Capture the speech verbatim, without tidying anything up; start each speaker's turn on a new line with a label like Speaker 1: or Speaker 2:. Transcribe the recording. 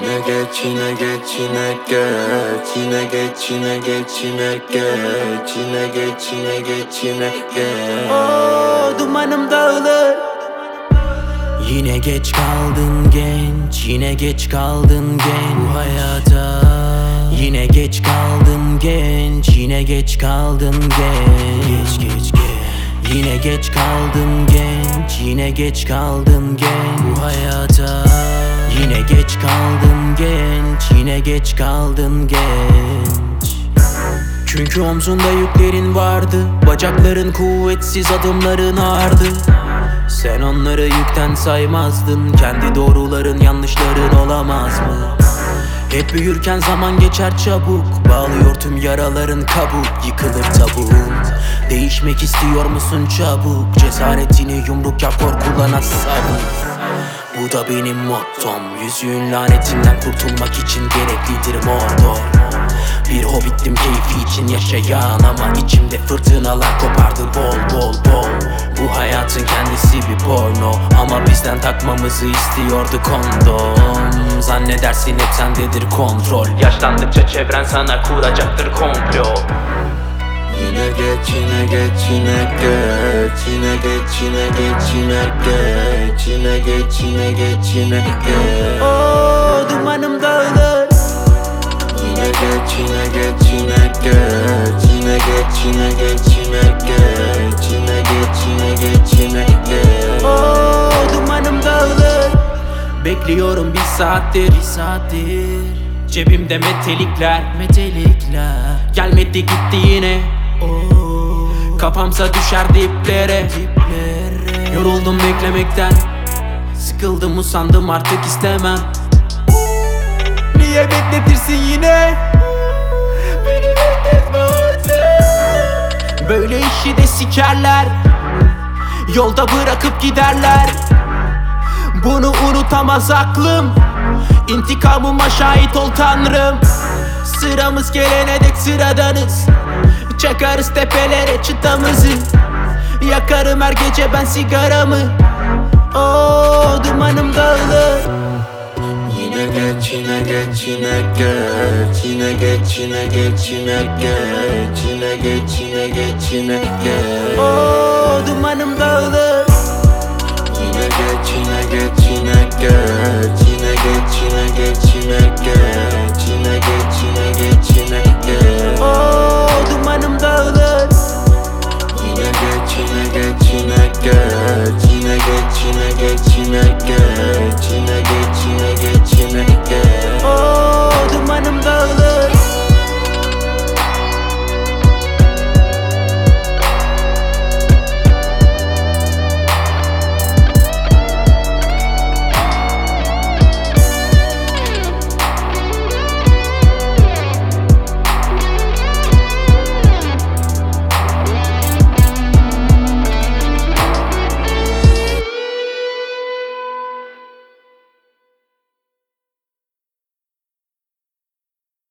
Speaker 1: Yine geç yine geç yine geç Yine geç yine geç yine geç Yine geç yine geç yine geç
Speaker 2: Oh, dumanım dağılır.
Speaker 3: Yine geç kaldın genç, yine geç kaldın genç bu hayata. Yine geç kaldın genç, yine geç kaldın genç. Geç geç geç. Yine geç kaldın genç, yine geç kaldın genç bu hayata. Yine geç kaldın genç, yine geç kaldın genç. Çünkü omzunda yüklerin vardı, bacakların kuvvetsiz, adımların ağırdı. Sen onları yükten saymazdın, kendi doğruların yanlışların olamaz mı? Hep büyürken zaman geçer çabuk, bağlıyor tüm yaraların kabuk, yıkılır tabuğun. Değişmek istiyor musun çabuk? Cesaretini yumruk yap, korkulana sabır. Bu da benim mottom, yüzüğün lanetinden kurtulmak için gereklidir Mordor. Bir hobbittim keyfi için yaşayan, ama içimde fırtınalar kopardı bol bol bol. Bu hayatın kendisi bir porno, ama bizden takmamızı istiyordu kondom. Zannedersin hep sendedir kontrol, yaşlandıkça çevren sana kuracaktır komplo.
Speaker 1: Yine geç yine geç yine geç Yine geç yine geç yine geç Yine geç yine geç yine geç
Speaker 2: Oh, dumanım dağılır.
Speaker 1: Yine geç yine geç yine geç Yine geç yine geç yine geç Yine geç yine geç yine geç
Speaker 2: Oh, dumanım dağılır.
Speaker 3: Bekliyorum bir saattir, bir saattir. Cebimde metelikler, metelikler. Gelmedi gitti yine. Oh. Kafamsa düşer diplere, diplere. Yoruldum beklemekten, sıkıldım usandım artık istemem.
Speaker 2: Niye bekletirsin yine? Beni bekletme artık.
Speaker 3: Böyle işi de sikerler, yolda bırakıp giderler. Bunu unutamaz aklım, İntikamıma şahit ol Tanrım. Sıramız gelene dek sıradanız, çakarız tepelere çıtamızı. Yakarım her gece ben sigaramı. Oh, dumanım dağılır.
Speaker 1: Yine geç yine geç yine geç Yine geç yine geç yine geç Yine geç yine geç yine geç
Speaker 2: Oh, dumanım dağılır.
Speaker 1: Yine geç yine geç yine geç Yine geç yine geç yine geç Yine geç yine geç